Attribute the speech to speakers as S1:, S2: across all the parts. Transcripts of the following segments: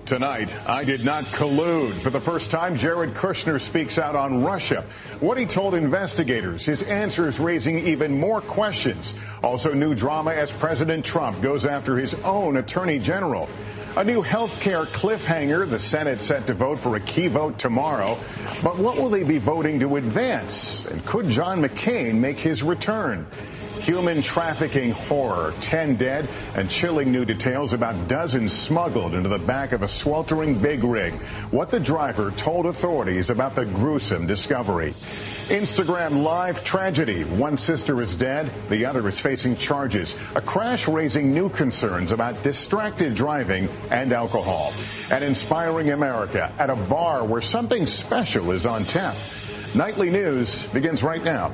S1: Tonight, I did not collude. For the first time, Jared Kushner speaks out on Russia. What he told investigators, his answers raising even more questions. Also new drama as President Trump goes after his own attorney general. A new health care cliffhanger. The Senate set to vote for a key vote tomorrow. But what will they be voting to advance? And could John McCain make his return? Human trafficking horror, 10 dead, and chilling new details about dozens smuggled into the back of a sweltering big rig. What the driver told authorities about the gruesome discovery. Instagram live tragedy. One sister is dead, the other is facing charges. A crash raising new concerns about distracted driving and alcohol. And inspiring America at a bar where something special is on tap. Nightly News begins right now.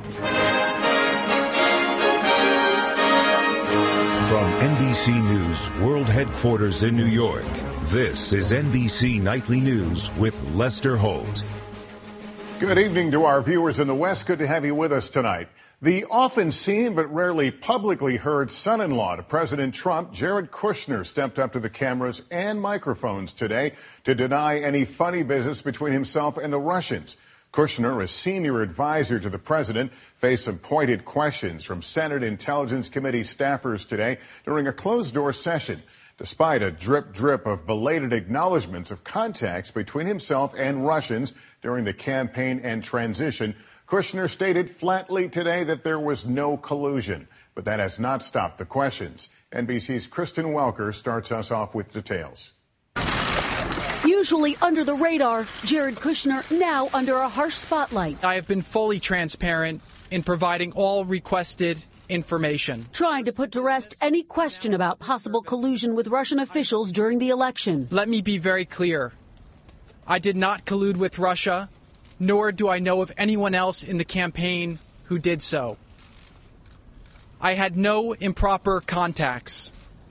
S2: From NBC News World Headquarters in New York, this is NBC Nightly News with Lester Holt.
S1: Good evening to our viewers in the West. Good to have you with us tonight. The often seen but rarely publicly heard son-in-law to President Trump, Jared Kushner, stepped up to the cameras and microphones today to deny any funny business between himself and the Russians. Kushner, a senior advisor to the president, faced some pointed questions from Senate Intelligence Committee staffers today during a closed-door session. Despite a drip of belated acknowledgments of contacts between himself and Russians during the campaign and transition, Kushner stated flatly today that there was no collusion. But that has not stopped the questions. NBC's Kristen Welker starts us off with details.
S3: Usually under the radar, Jared Kushner now under a harsh spotlight.
S4: I have been fully transparent in providing all requested information.
S3: Trying to put to rest any question about possible collusion with Russian officials during the election.
S4: Let me be very clear. I did not collude with Russia, nor do I know of anyone else in the campaign who did so. I had no improper contacts.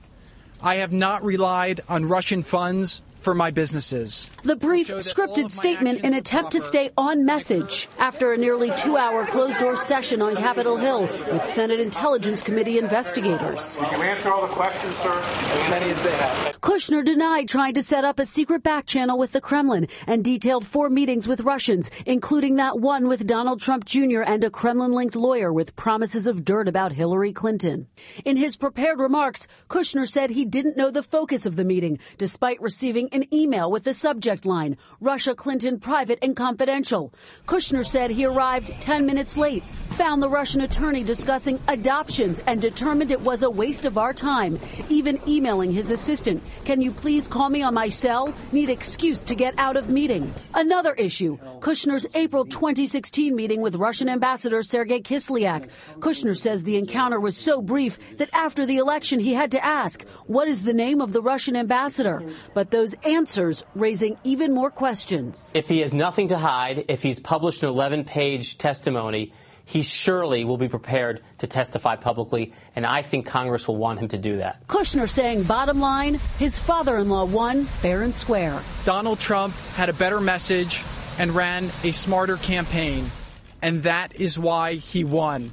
S4: I have not relied on Russian funds for my businesses.
S3: The brief, scripted statement in attempt to stay on message after a nearly 2-hour closed-door session on Capitol Hill with Senate Intelligence Committee investigators.
S5: Did you answer all the questions, sir? As many as they have.
S3: Kushner denied trying to set up a secret back channel with the Kremlin and detailed 4 meetings with Russians, including that one with Donald Trump Jr. and a Kremlin-linked lawyer with promises of dirt about Hillary Clinton. In his prepared remarks, Kushner said he didn't know the focus of the meeting, despite receiving an email with the subject line, Russia Clinton private and confidential. Kushner said he arrived 10 minutes late, found the Russian attorney discussing adoptions and determined it was a waste of our time, even emailing his assistant. Can you please call me on my cell? Need excuse to get out of meeting. Another issue, Kushner's April 2016 meeting with Russian Ambassador Sergei Kislyak. Kushner says the encounter was so brief that after the election he had to ask, what is the name of the Russian ambassador? But those answers raising even more questions.
S6: If he has nothing to hide, if he's published an 11-page testimony, he surely will be prepared to testify publicly, and I think Congress will want him to do that.
S3: Kushner saying, bottom line, his father-in-law won fair and square.
S4: Donald Trump had a better message and ran a smarter campaign, and that is why he won.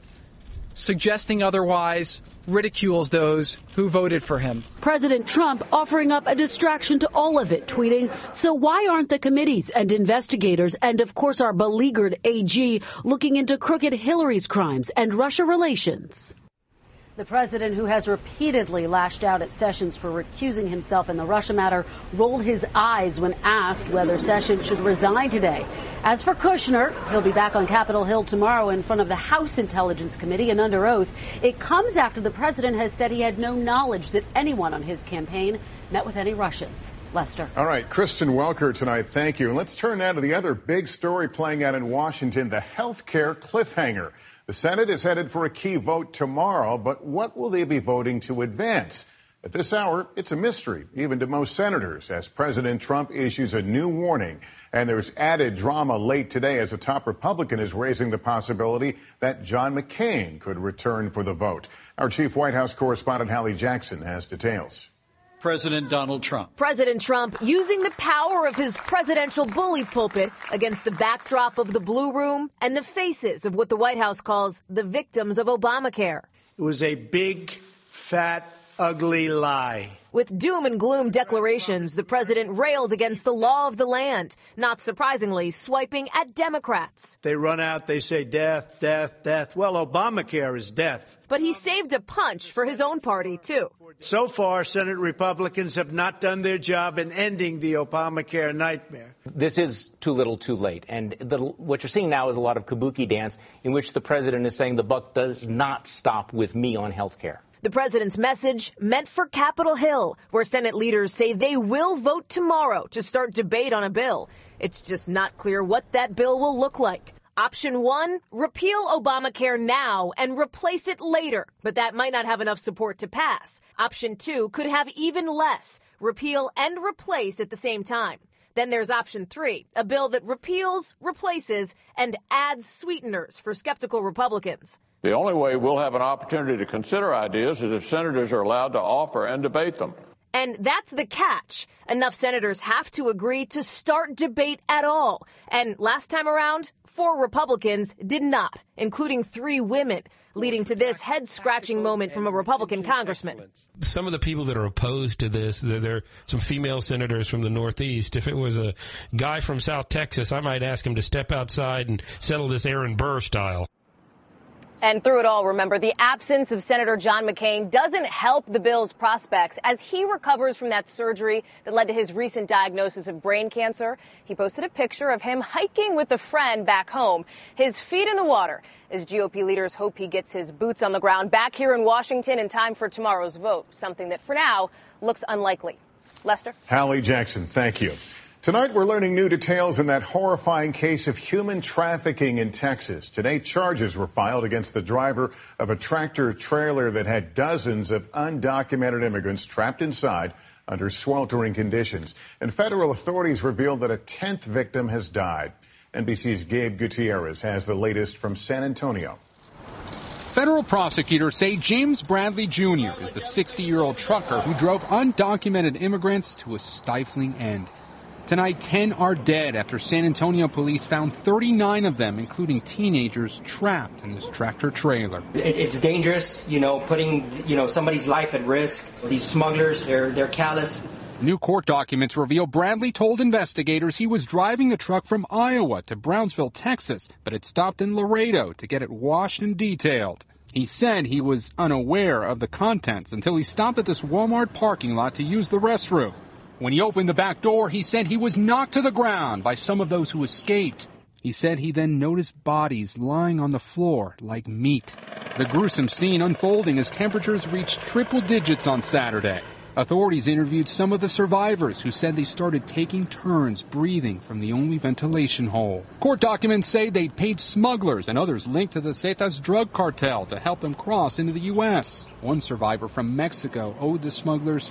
S4: Suggesting otherwise ridicules those who voted for him.
S3: President Trump offering up a distraction to all of it, tweeting, so why aren't the committees and investigators and, of course, our beleaguered AG looking into crooked Hillary's crimes and Russia relations? The president, who has repeatedly lashed out at Sessions for recusing himself in the Russia matter, rolled his eyes when asked whether Sessions should resign today. As for Kushner, he'll be back on Capitol Hill tomorrow in front of the House Intelligence Committee and under oath. It comes after the president has said he had no knowledge that anyone on his campaign met with any Russians. Lester.
S1: All right, Kristen Welker tonight, thank you. And let's turn now to the other big story playing out in Washington, the health care cliffhanger. The Senate is headed for a key vote tomorrow, but what will they be voting to advance? At this hour, it's a mystery, even to most senators, as President Trump issues a new warning. And there's added drama late today as a top Republican is raising the possibility that John McCain could return for the vote. Our chief White House correspondent, Hallie Jackson, has details.
S7: President Donald Trump.
S8: President Trump using the power of his presidential bully pulpit against the backdrop of the Blue Room and the faces of what the White House calls the victims of Obamacare.
S9: It was a big, fat, ugly lie.
S8: With doom and gloom declarations, the president railed against the law of the land, not surprisingly swiping at Democrats.
S9: They run out, they say death, death, death. Well, Obamacare is death.
S8: But he saved a punch for his own party, too.
S9: So far, Senate Republicans have not done their job in ending the Obamacare nightmare.
S10: This is too little, too late. And what you're seeing now is a lot of kabuki dance in which the president is saying the buck does not stop with me on health care.
S8: The president's message meant for Capitol Hill, where Senate leaders say they will vote tomorrow to start debate on a bill. It's just not clear what that bill will look like. Option 1, repeal Obamacare now and replace it later, but that might not have enough support to pass. Option 2 could have even less, repeal and replace at the same time. Then there's option 3, a bill that repeals, replaces, and adds sweeteners for skeptical Republicans.
S11: The only way we'll have an opportunity to consider ideas is if senators are allowed to offer and debate them.
S8: And that's the catch. Enough senators have to agree to start debate at all. And last time around, 4 Republicans did not, including 3 women, leading to this head-scratching moment from a Republican congressman.
S12: Some of the people that are opposed to this, there are some female senators from the Northeast. If it was a guy from South Texas, I might ask him to step outside and settle this Aaron Burr style.
S8: And through it all, remember, the absence of Senator John McCain doesn't help the bill's prospects as he recovers from that surgery that led to his recent diagnosis of brain cancer. He posted a picture of him hiking with a friend back home, his feet in the water, as GOP leaders hope he gets his boots on the ground back here in Washington in time for tomorrow's vote, something that for now looks unlikely. Lester?
S1: Hallie Jackson, thank you. Tonight, we're learning new details in that horrifying case of human trafficking in Texas. Today, charges were filed against the driver of a tractor trailer that had dozens of undocumented immigrants trapped inside under sweltering conditions. And federal authorities revealed that a 10th victim has died. NBC's Gabe Gutierrez has the latest from San Antonio.
S13: Federal prosecutors say James Bradley Jr. is the 60-year-old trucker who drove undocumented immigrants to a stifling end. Tonight, 10 are dead after San Antonio police found 39 of them, including teenagers, trapped in this tractor trailer.
S14: It's dangerous, putting, somebody's life at risk. These smugglers, they're callous.
S13: New court documents reveal Bradley told investigators he was driving the truck from Iowa to Brownsville, Texas, but had stopped in Laredo to get it washed and detailed. He said he was unaware of the contents until he stopped at this Walmart parking lot to use the restroom. When he opened the back door, he said he was knocked to the ground by some of those who escaped. He said he then noticed bodies lying on the floor like meat. The gruesome scene unfolding as temperatures reached triple digits on Saturday. Authorities interviewed some of the survivors who said they started taking turns breathing from the only ventilation hole. Court documents say they'd paid smugglers and others linked to the Zetas drug cartel to help them cross into the U.S. One survivor from Mexico owed the smugglers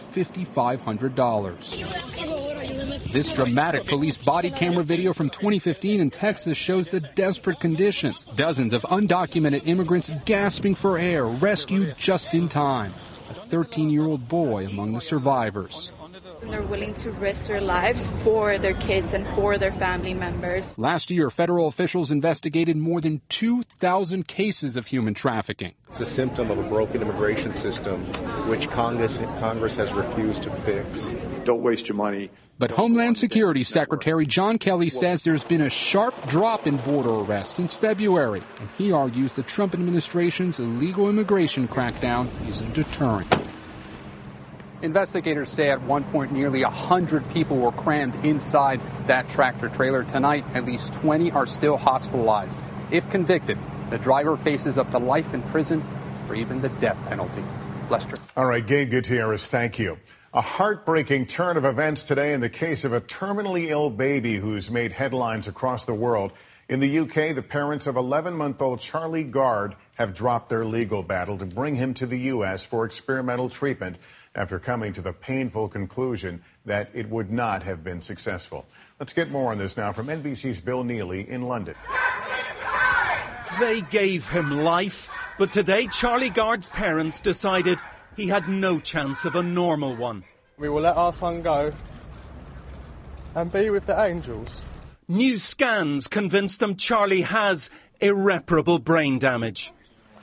S13: $5,500. This dramatic police body camera video from 2015 in Texas shows the desperate conditions. Dozens of undocumented immigrants gasping for air, rescued just in time. A 13-year-old boy among the survivors.
S15: And they're willing to risk their lives for their kids and for their family members.
S13: Last year, federal officials investigated more than 2,000 cases of human trafficking.
S16: It's a symptom of a broken immigration system, which Congress has refused to fix.
S17: Don't waste your money.
S13: But Homeland Security Secretary John Kelly says there's been a sharp drop in border arrests since February, and he argues the Trump administration's illegal immigration crackdown is a deterrent. Investigators say at one point nearly 100 people were crammed inside that tractor trailer. Tonight, at least 20 are still hospitalized. If convicted, the driver faces up to life in prison or even the death penalty. Lester.
S1: All right, Gabe Gutierrez, thank you. A heartbreaking turn of events today in the case of a terminally ill baby who's made headlines across the world. In the UK, the parents of 11-month-old Charlie Gard have dropped their legal battle to bring him to the U.S. for experimental treatment after coming to the painful conclusion that it would not have been successful. Let's get more on this now from NBC's Bill Neely in London.
S18: They gave him life, but today Charlie Gard's parents decided he had no chance of a normal one.
S19: We will let our son go and be with the angels.
S18: New scans convinced them Charlie has irreparable brain damage.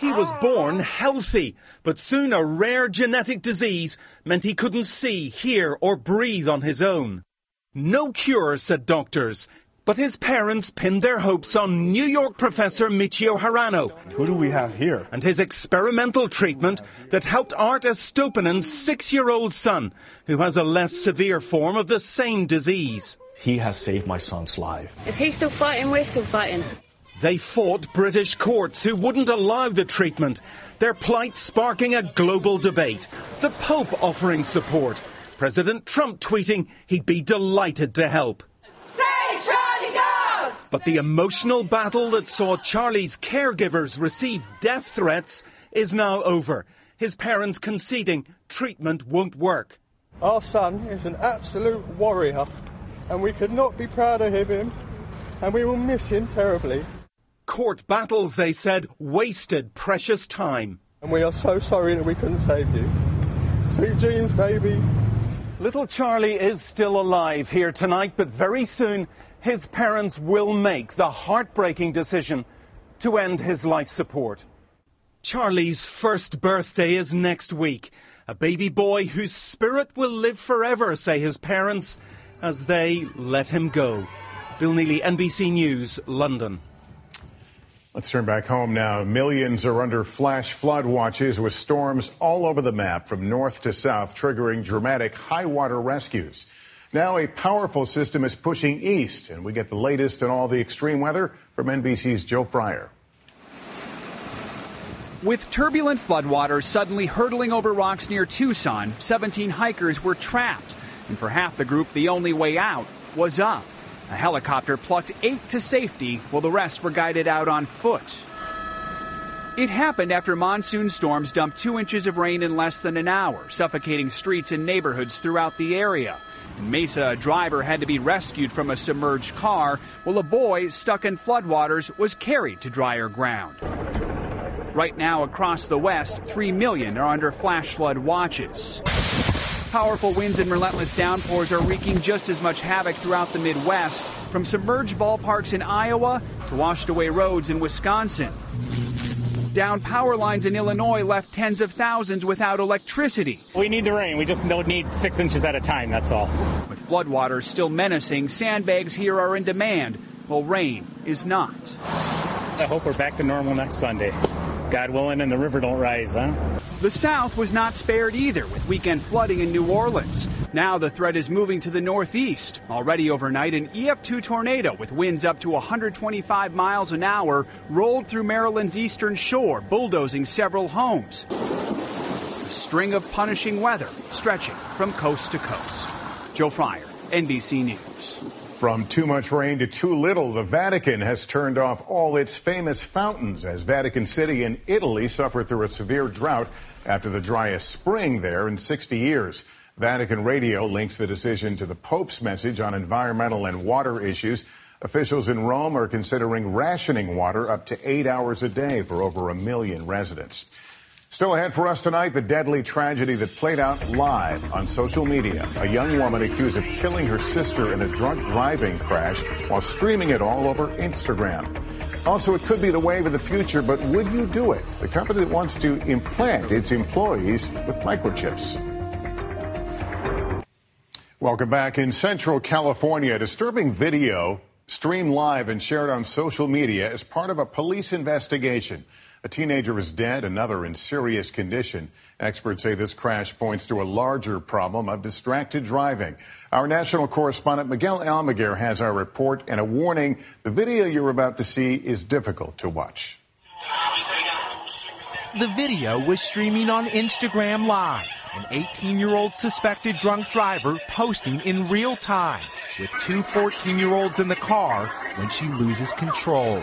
S18: He was born healthy, but soon a rare genetic disease meant he couldn't see, hear or breathe on his own. No cure, said doctors, but his parents pinned their hopes on New York professor Michio Harano.
S17: Who do we have here?
S18: And his experimental treatment that helped Art Estopanen's 6-year-old son, who has a less severe form of the same disease.
S17: He has saved my son's life.
S20: If he's still fighting, we're still fighting.
S18: They fought British courts who wouldn't allow the treatment, their plight sparking a global debate. The Pope offering support, President Trump tweeting he'd be delighted to help.
S20: Say Charlie go!
S18: But the emotional battle that saw Charlie's caregivers receive death threats is now over. His parents conceding treatment won't work.
S19: Our son is an absolute warrior, and we could not be prouder of him, and we will miss him terribly.
S18: Court battles, they said, wasted precious time.
S19: And we are so sorry that we couldn't save you. Sweet dreams, baby.
S18: Little Charlie is still alive here tonight, but very soon his parents will make the heartbreaking decision to end his life support. Charlie's first birthday is next week. A baby boy whose spirit will live forever, say his parents, as they let him go. Bill Neely, NBC News, London.
S1: Let's turn back home now. Millions are under flash flood watches with storms all over the map from north to south, triggering dramatic high water rescues. Now a powerful system is pushing east, and we get the latest on all the extreme weather from NBC's Joe Fryer.
S21: With turbulent floodwaters suddenly hurtling over rocks near Tucson, 17 hikers were trapped. And for half the group, the only way out was up. A helicopter plucked 8 to safety, while the rest were guided out on foot. It happened after monsoon storms dumped 2 inches of rain in less than an hour, suffocating streets and neighborhoods throughout the area. In Mesa, a driver had to be rescued from a submerged car, while a boy stuck in floodwaters was carried to drier ground. Right now, across the West, 3 million are under flash flood watches. Powerful winds and relentless downpours are wreaking just as much havoc throughout the Midwest, from submerged ballparks in Iowa to washed away roads in Wisconsin. Downed power lines in Illinois left tens of thousands without electricity.
S22: We need the rain. We just don't need 6 inches at a time, that's all.
S21: With floodwaters still menacing, sandbags here are in demand, while rain is not.
S22: I hope we're back to normal next Sunday. God willing, and the river don't rise, huh?
S21: The South was not spared either, with weekend flooding in New Orleans. Now the threat is moving to the Northeast. Already overnight, an EF2 tornado with winds up to 125 miles an hour rolled through Maryland's eastern shore, bulldozing several homes. A string of punishing weather stretching from coast to coast. Joe Fryer, NBC News.
S1: From too much rain to too little, the Vatican has turned off all its famous fountains as Vatican City in Italy suffered through a severe drought after the driest spring there in 60 years. Vatican Radio links the decision to the Pope's message on environmental and water issues. Officials in Rome are considering rationing water up to 8 hours a day for over 1 million residents. Still ahead for us tonight, the deadly tragedy that played out live on social media. A young woman accused of killing her sister in a drunk driving crash while streaming it all over Instagram. Also, it could be the wave of the future, but would you do it? The company that wants to implant its employees with microchips. Welcome back. In Central California, a disturbing video streamed live and shared on social media as part of a police investigation. A teenager is dead, another in serious condition. Experts say this crash points to a larger problem of distracted driving. Our national correspondent Miguel Almaguer has our report and a warning. The video you're about to see is difficult to watch.
S23: The video was streaming on Instagram Live. An 18-year-old suspected drunk driver posting in real time with 2 14-year-olds in the car when she loses control.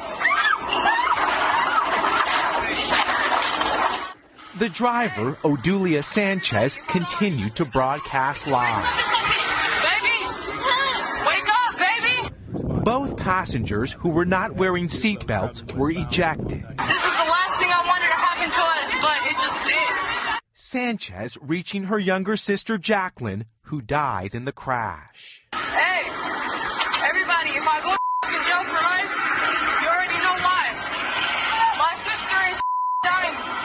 S23: The driver, Odulia Sanchez, continued to broadcast live.
S20: Baby! Wake up, baby!
S23: Both passengers who were not wearing seatbelts were ejected.
S20: This is the last thing I wanted to happen to us, but it just did.
S23: Sanchez reaching her younger sister Jacqueline, who died in the crash.
S20: Hey, everybody, if I go to jail for life, you already know why. My sister is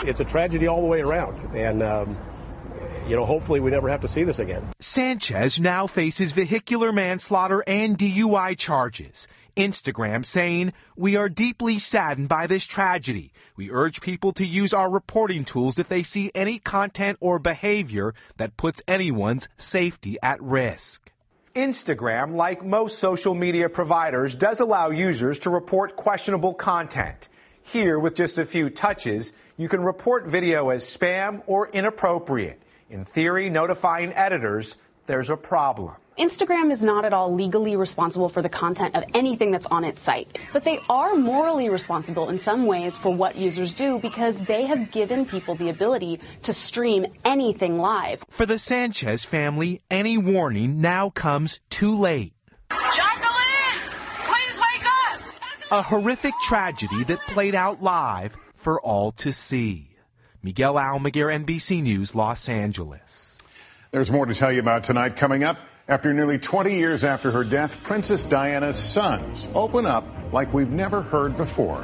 S2: it's a tragedy all the way around. And, hopefully we never have to see this again.
S23: Sanchez now faces vehicular manslaughter and DUI charges. Instagram saying, "We are deeply saddened by this tragedy. We urge people to use our reporting tools if they see any content or behavior that puts anyone's safety at risk."
S5: Instagram, like most social media providers, does allow users to report questionable content. Here, with just a few touches, you can report video as spam or inappropriate. In theory, notifying editors there's a problem.
S6: Instagram is not at all legally responsible for the content of anything that's on its site, but they are morally responsible in some ways for what users do because they have given people the ability to stream anything live.
S23: For the Sanchez family, any warning now comes too late.
S20: Jacqueline, please wake up!
S23: A horrific tragedy that played out live for all to see. Miguel Almaguer, NBC News, Los Angeles.
S1: There's more to tell you about tonight coming up. After nearly 20 years after her death, Princess Diana's sons open up like we've never heard before.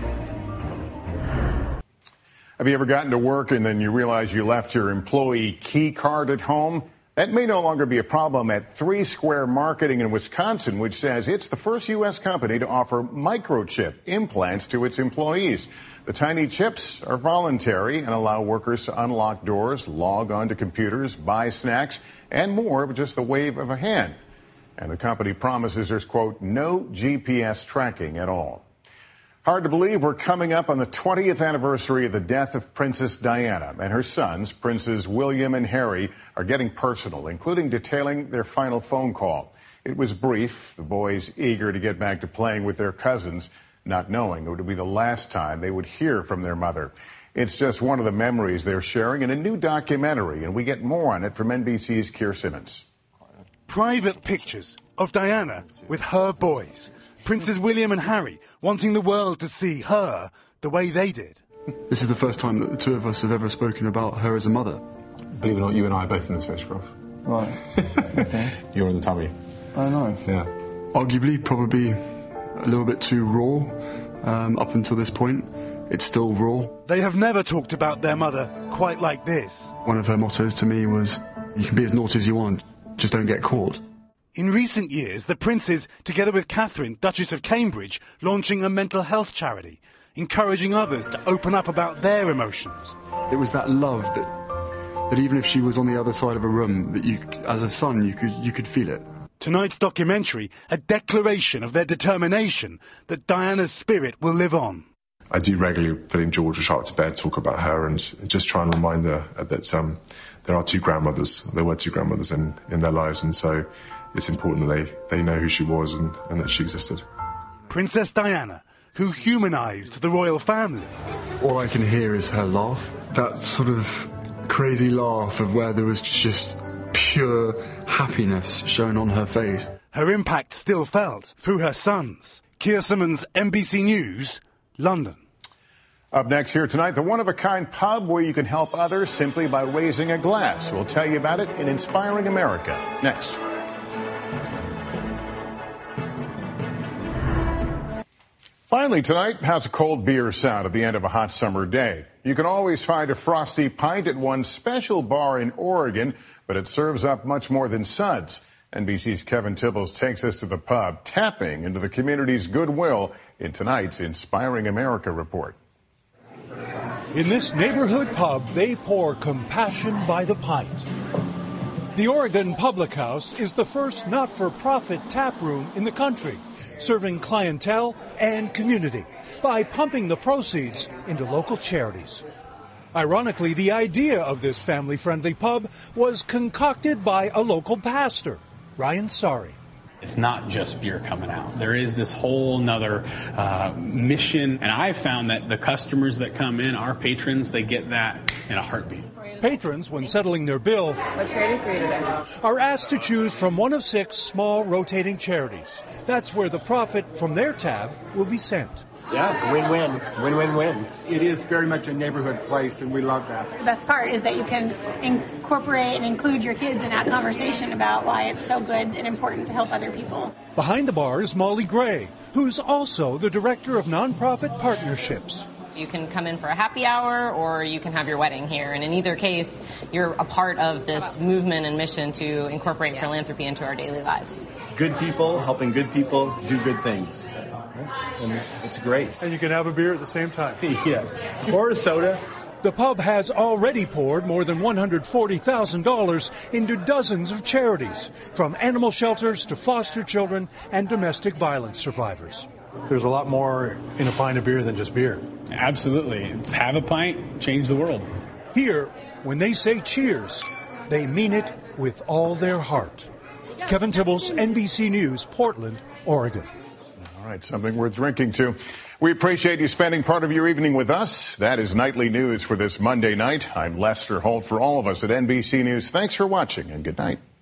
S1: Have you ever gotten to work and then you realize you left your employee key card at home? That may no longer be a problem at 3 Square Marketing in Wisconsin, which says it's the first U.S. company to offer microchip implants to its employees. The tiny chips are voluntary and allow workers to unlock doors, log onto computers, buy snacks, and more with just the wave of a hand. And the company promises there's, quote, no GPS tracking at all. Hard to believe we're coming up on the 20th anniversary of the death of Princess Diana, and her sons, Princes William and Harry, are getting personal, including detailing their final phone call. It was brief, the boys eager to get back to playing with their cousins, not knowing it would be the last time they would hear from their mother. It's just one of the memories they're sharing in a new documentary, and we get more on it from NBC's Keir Simmons.
S24: Private pictures of Diana with her boys. Princes William and Harry wanting the world to see her the way they did.
S25: This is the first time that the two of us have ever spoken about her as a mother.
S26: Believe it or not, you and I are both in this photograph.
S25: Right. Okay.
S26: You're in the tummy.
S25: Oh, nice.
S26: Yeah.
S25: Arguably, probably a little bit too raw up until this point. It's still raw.
S24: They have never talked about their mother quite like this.
S25: One of her mottos to me was, you can be as naughty as you want, just don't get caught.
S24: In recent years, the princes, together with Catherine, Duchess of Cambridge, launching a mental health charity, encouraging others to open up about their emotions.
S25: It was that love that even if she was on the other side of a room, that you, as a son, you could feel it.
S24: Tonight's documentary, a declaration of their determination that Diana's spirit will live on.
S26: I do regularly, putting George Sharp to bed, talk about her and just try and remind her that there are 2 grandmothers. There were 2 grandmothers in their lives, and so it's important that they know who she was and that she existed.
S24: Princess Diana, who humanized the royal family.
S25: All I can hear is her laugh. That sort of crazy laugh of where there was just pure happiness shown on her face.
S24: Her impact still felt through her sons. Keir Simmons, NBC News, London.
S1: Up next here tonight, the one-of-a-kind pub where you can help others simply by raising a glass. We'll tell you about it in Inspiring America. Next. Finally tonight, how's a cold beer sound at the end of a hot summer day? You can always find a frosty pint at one special bar in Oregon, but it serves up much more than suds. NBC's Kevin Tibbles takes us to the pub, tapping into the community's goodwill in tonight's Inspiring America report.
S27: In this neighborhood pub, they pour compassion by the pint. The Oregon Public House is the first not-for-profit tap room in the country, serving clientele and community by pumping the proceeds into local charities. Ironically, the idea of this family-friendly pub was concocted by a local pastor, Ryan Sari.
S28: It's not just beer coming out. There is this whole nother mission, and I've found that the customers that come in, our patrons, they get that in a heartbeat.
S27: Patrons, when settling their bill,
S29: what charity for you today?
S27: Are asked to choose from one of 6 small rotating charities. That's where the profit from their tab will be sent.
S30: Yeah, win-win. Win-win-win.
S31: It is very much a neighborhood place, and we love that.
S29: The best part is that you can incorporate and include your kids in that conversation about why it's so good and important to help other people.
S27: Behind the bar is Molly Gray, who's also the director of nonprofit partnerships.
S3: You can come in for a happy hour or you can have your wedding here. And in either case, you're a part of this movement and mission to incorporate philanthropy into our daily lives.
S4: Good people helping good people do good things. And it's great.
S27: And you can have a beer at the same time.
S4: Yes. Or a soda.
S27: The pub has already poured more than $140,000 into dozens of charities, from animal shelters to foster children and domestic violence survivors. There's a lot more in a pint of beer than just beer.
S28: Absolutely. It's have a pint, change the world.
S27: Here, when they say cheers, they mean it with all their heart. Kevin Tibbles, NBC News, Portland, Oregon.
S1: All right, something worth drinking to. We appreciate you spending part of your evening with us. That is Nightly News for this Monday night. I'm Lester Holt. For all of us at NBC News, thanks for watching and good night.